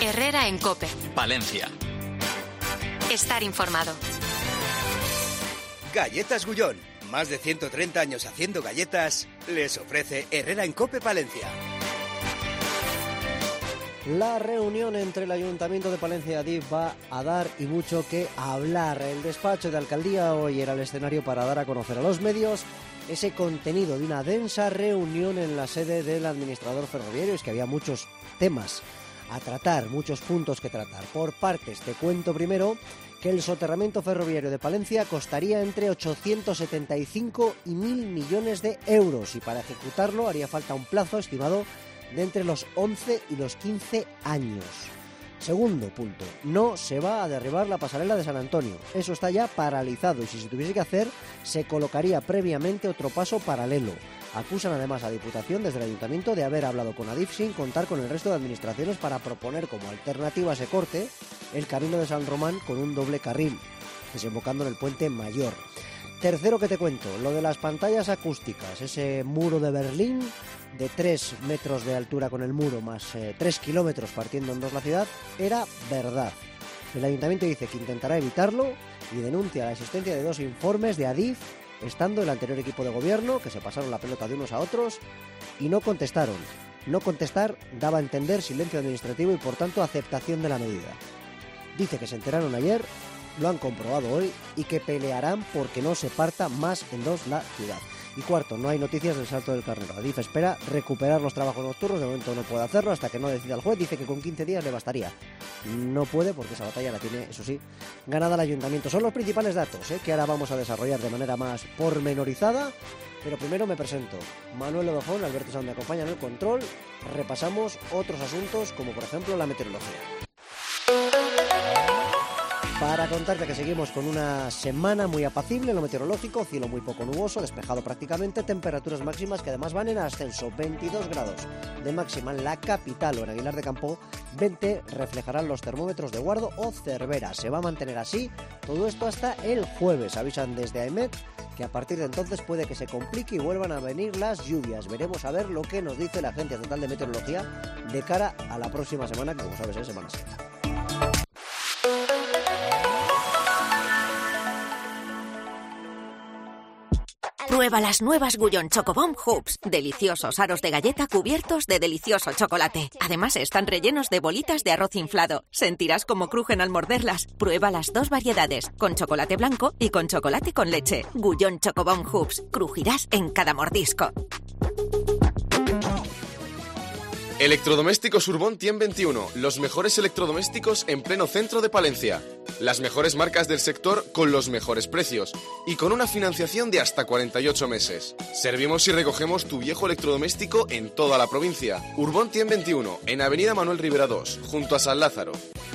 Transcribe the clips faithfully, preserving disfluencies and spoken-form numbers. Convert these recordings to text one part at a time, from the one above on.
Herrera en COPE. Palencia. Estar informado. Galletas Gullón. Más de ciento treinta años haciendo galletas, les ofrece Herrera en COPE Palencia. La reunión entre el Ayuntamiento de Palencia y Adif va a dar y mucho que hablar. El despacho de alcaldía hoy era el escenario para dar a conocer a los medios ese contenido de una densa reunión en la sede del administrador ferroviario. Es que había muchos temas a tratar, muchos puntos que tratar. Por partes, te cuento primero que el soterramiento ferroviario de Palencia costaría entre ochocientos setenta y cinco y mil millones de euros y para ejecutarlo haría falta un plazo estimado de entre los once y los quince años. Segundo punto, no se va a derribar la pasarela de San Antonio. Eso está ya paralizado y si se tuviese que hacer, se colocaría previamente otro paso paralelo. Acusan además a Diputación desde el Ayuntamiento de haber hablado con Adif sin contar con el resto de administraciones para proponer como alternativa a ese corte el camino de San Román con un doble carril, desembocando en el puente Mayor. Tercero que te cuento, lo de las pantallas acústicas, ese muro de Berlín de tres metros de altura con el muro más eh, tres kilómetros partiendo en dos la ciudad, era verdad. El Ayuntamiento dice que intentará evitarlo y denuncia la existencia de dos informes de Adif estando el anterior equipo de gobierno, que se pasaron la pelota de unos a otros y no contestaron. No contestar daba a entender silencio administrativo y por tanto aceptación de la medida. Dice que se enteraron ayer, lo han comprobado hoy y que pelearán porque no se parta más en dos la ciudad. Y cuarto, no hay noticias del Salto del Carnero. Adif espera recuperar los trabajos nocturnos, de momento no puede hacerlo hasta que no decida el juez, dice que con quince días le bastaría. No puede porque esa batalla la tiene, eso sí, ganada el Ayuntamiento. Son los principales datos ¿eh? que ahora vamos a desarrollar de manera más pormenorizada, pero primero me presento. Manuel Ovejón, Alberto Sanz me acompaña en el control, repasamos otros asuntos como por ejemplo la meteorología. Para contarte que seguimos con una semana muy apacible en lo meteorológico, cielo muy poco nuboso, despejado prácticamente, temperaturas máximas que además van en ascenso, veintidós grados de máxima en la capital o en Aguilar de Campo, veinte reflejarán los termómetros de Guardo o Cervera. Se va a mantener así todo esto hasta el jueves, avisan desde AEMET que a partir de entonces puede que se complique y vuelvan a venir las lluvias. Veremos a ver lo que nos dice la Agencia Estatal de Meteorología de cara a la próxima semana, que como sabes es Semana Santa. Prueba las nuevas Gullón Chocobomb Hoops, deliciosos aros de galleta cubiertos de delicioso chocolate. Además están rellenos de bolitas de arroz inflado. Sentirás como crujen al morderlas. Prueba las dos variedades, con chocolate blanco y con chocolate con leche. Gullón Chocobomb Hoops, crujirás en cada mordisco. Electrodomésticos Urbón Tien veintiuno, los mejores electrodomésticos en pleno centro de Palencia. Las mejores marcas del sector con los mejores precios y con una financiación de hasta cuarenta y ocho meses. Servimos y recogemos tu viejo electrodoméstico en toda la provincia. Urbón Tien veintiuno, en Avenida Manuel Rivera dos, junto a San Lázaro.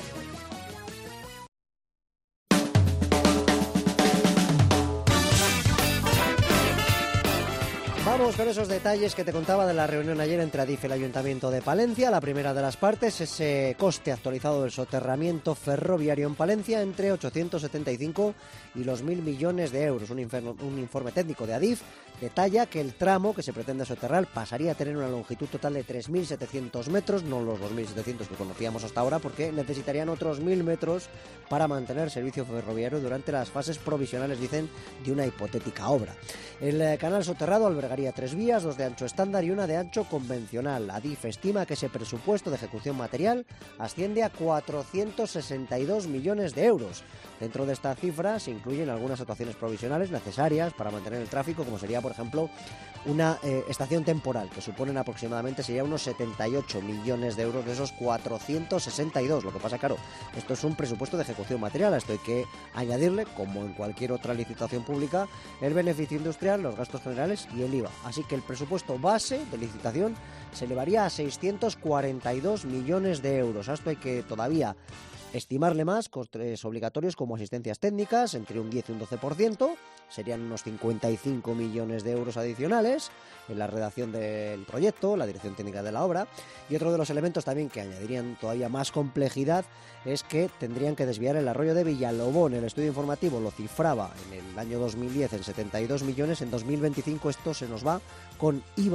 Vamos con esos detalles que te contaba de la reunión ayer entre Adif y el Ayuntamiento de Palencia. La primera de las partes, ese coste actualizado del soterramiento ferroviario en Palencia entre ochocientos setenta y cinco y los mil millones de euros. Un, inferno, un informe técnico de Adif detalla que el tramo que se pretende soterrar pasaría a tener una longitud total de tres mil setecientos metros, no los dos mil setecientos que conocíamos hasta ahora, porque necesitarían otros mil metros para mantener servicio ferroviario durante las fases provisionales, dicen, de una hipotética obra. El eh, canal soterrado albergaría tres vías, dos de ancho estándar y una de ancho convencional. Adif estima que ese presupuesto de ejecución material asciende a cuatrocientos sesenta y dos millones de euros. Dentro de esta cifra se incluyen algunas actuaciones provisionales necesarias para mantener el tráfico, como sería, por ejemplo, una eh, estación temporal, que suponen aproximadamente sería unos setenta y ocho millones de euros de esos cuatrocientos sesenta y dos. Lo que pasa, claro, esto es un presupuesto de ejecución material. A esto hay que añadirle, como en cualquier otra licitación pública, el beneficio industrial, los gastos generales y el I V A. Así que el presupuesto base de licitación se elevaría a seiscientos cuarenta y dos millones de euros. A esto hay que todavía estimarle más costes obligatorios como asistencias técnicas, entre un diez y un doce por ciento, serían unos cincuenta y cinco millones de euros adicionales en la redacción del proyecto, la dirección técnica de la obra. Y otro de los elementos también que añadirían todavía más complejidad es que tendrían que desviar el arroyo de Villalobón. El estudio informativo lo cifraba en el año dos mil diez en setenta y dos millones, en dos mil veinticinco esto se nos va con I V A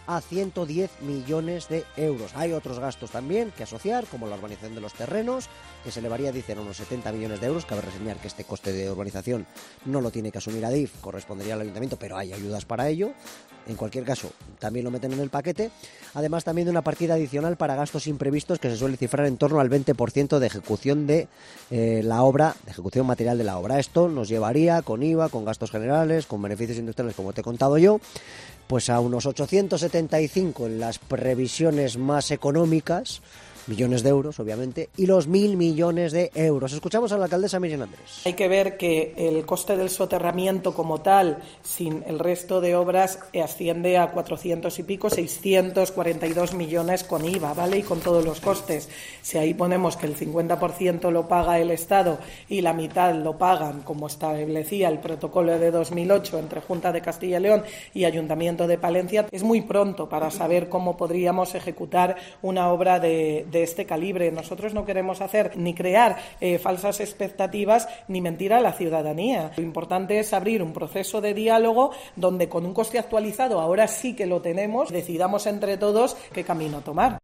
a ciento diez millones de euros. Hay otros gastos también que asociar, como la urbanización de los terrenos, que se elevaría, dicen, a unos setenta millones de euros. Cabe reseñar que este coste de urbanización no lo tiene que asumir Adif, correspondería al ayuntamiento, pero hay ayudas para ello. En cualquier caso, también lo meten en el paquete. Además, también de una partida adicional para gastos imprevistos que se suele cifrar en torno al veinte por ciento de ejecución de eh, la obra, de ejecución material de la obra. Esto nos llevaría, con I V A, con gastos generales, con beneficios industriales, como te he contado yo, pues a unos ochocientos setenta y cinco en las previsiones más económicas, millones de euros, obviamente, y los mil millones de euros. Escuchamos a la alcaldesa Miriam Andrés. Hay que ver que el coste del soterramiento como tal, sin el resto de obras, asciende a cuatrocientos y pico, seiscientos cuarenta y dos millones con I V A, ¿vale? Y con todos los costes. Si ahí ponemos que el cincuenta por ciento lo paga el Estado y la mitad lo pagan, como establecía el protocolo de dos mil ocho entre Junta de Castilla y León y Ayuntamiento de Palencia, es muy pronto para saber cómo podríamos ejecutar una obra de, de de este calibre. Nosotros no queremos hacer ni crear eh, falsas expectativas ni mentir a la ciudadanía. Lo importante es abrir un proceso de diálogo donde, con un coste actualizado, ahora sí que lo tenemos, decidamos entre todos qué camino tomar.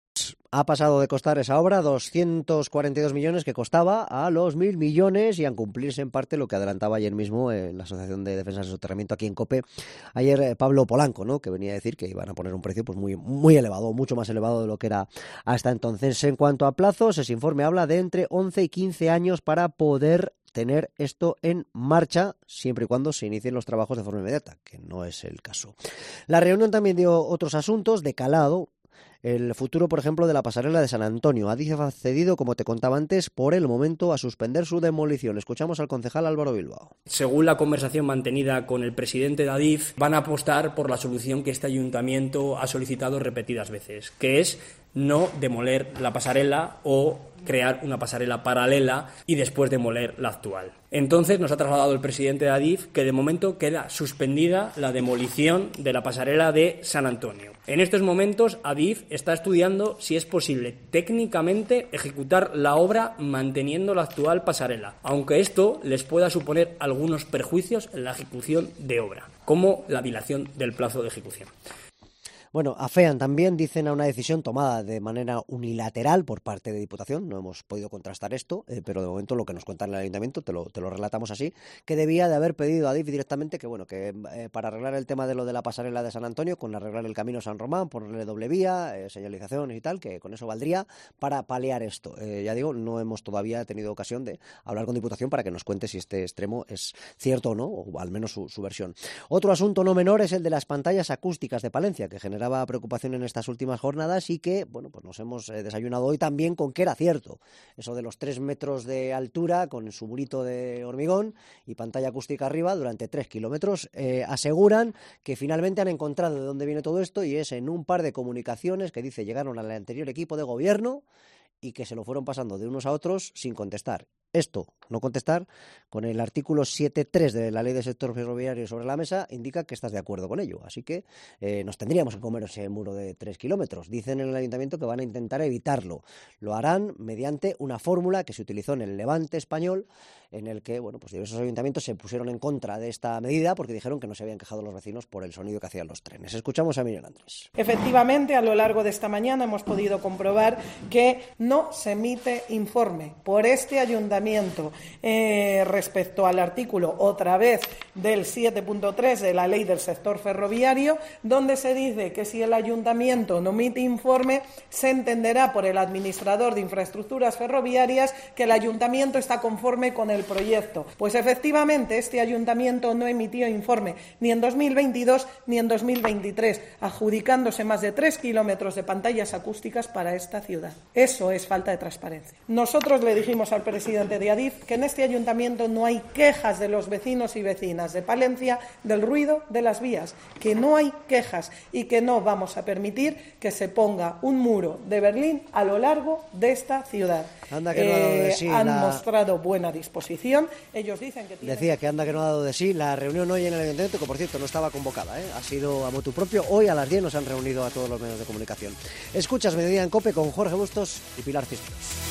Ha pasado de costar esa obra doscientos cuarenta y dos millones que costaba a los mil millones y a cumplirse en parte lo que adelantaba ayer mismo en la Asociación de Defensa del Soterramiento aquí en COPE. Ayer eh, Pablo Polanco, ¿no?, que venía a decir que iban a poner un precio pues muy, muy elevado, mucho más elevado de lo que era hasta entonces. En cuanto a plazos, ese informe habla de entre once y quince años para poder tener esto en marcha, siempre y cuando se inicien los trabajos de forma inmediata, que no es el caso. La reunión también dio otros asuntos de calado. El futuro, por ejemplo, de la pasarela de San Antonio. Adif ha cedido, como te contaba antes, por el momento a suspender su demolición. Escuchamos al concejal Álvaro Bilbao. Según la conversación mantenida con el presidente de Adif, van a apostar por la solución que este ayuntamiento ha solicitado repetidas veces, que es no demoler la pasarela o crear una pasarela paralela y después demoler la actual. Entonces nos ha trasladado el presidente de Adif que de momento queda suspendida la demolición de la pasarela de San Antonio. En estos momentos Adif está estudiando si es posible técnicamente ejecutar la obra manteniendo la actual pasarela, aunque esto les pueda suponer algunos perjuicios en la ejecución de obra, como la dilación del plazo de ejecución. Bueno, afean también, dicen, a una decisión tomada de manera unilateral por parte de Diputación. No hemos podido contrastar esto, eh, pero de momento lo que nos cuentan en el Ayuntamiento, te lo, te lo relatamos así, que debía de haber pedido a Adif directamente que, bueno, que eh, para arreglar el tema de lo de la pasarela de San Antonio, con arreglar el camino San Román, ponerle doble vía, eh, señalizaciones y tal, que con eso valdría para paliar esto. Eh, ya digo, no hemos todavía tenido ocasión de hablar con Diputación para que nos cuente si este extremo es cierto o no, o al menos su, su versión. Otro asunto no menor es el de las pantallas acústicas de Palencia, que generaba preocupación en estas últimas jornadas y que, bueno, pues nos hemos eh, desayunado hoy también con que era cierto. Eso de los tres metros de altura con su murito de hormigón y pantalla acústica arriba durante tres kilómetros. Eh, aseguran que finalmente han encontrado de dónde viene todo esto y es en un par de comunicaciones que dice llegaron al anterior equipo de gobierno y que se lo fueron pasando de unos a otros sin contestar. Esto, no contestar, con el artículo siete punto tres de la Ley del Sector Ferroviario sobre la mesa, indica que estás de acuerdo con ello. Así que eh, nos tendríamos que comer ese muro de tres kilómetros. Dicen en el Ayuntamiento que van a intentar evitarlo. Lo harán mediante una fórmula que se utilizó en el Levante español, en el que, bueno, pues diversos ayuntamientos se pusieron en contra de esta medida porque dijeron que no se habían quejado los vecinos por el sonido que hacían los trenes. Escuchamos a Miriam Andrés. Efectivamente, a lo largo de esta mañana hemos podido comprobar que no se emite informe por este ayuntamiento eh, respecto al artículo, otra vez, del siete punto tres de la Ley del Sector Ferroviario, donde se dice que si el ayuntamiento no emite informe, se entenderá por el administrador de infraestructuras ferroviarias que el ayuntamiento está conforme con el proyecto. Pues efectivamente este ayuntamiento no emitió informe ni en dos mil veintidós ni en dos mil veintitrés, adjudicándose más de tres kilómetros de pantallas acústicas para esta ciudad. Eso es falta de transparencia. Nosotros le dijimos al presidente de Adif que en este ayuntamiento no hay quejas de los vecinos y vecinas de Palencia del ruido de las vías, que no hay quejas y que no vamos a permitir que se ponga un muro de Berlín a lo largo de esta ciudad. Anda que no ha dado de sí, eh, han la... mostrado buena disposición. Ellos dicen que tienen... Decía que anda que no ha dado de sí la reunión hoy en el Ayuntamiento, que por cierto no estaba convocada, ¿eh? Ha sido a motu propio. Hoy a las diez nos han reunido a todos los medios de comunicación. Escuchas Mediodía en COPE con Jorge Bustos y Pilar Cisneros.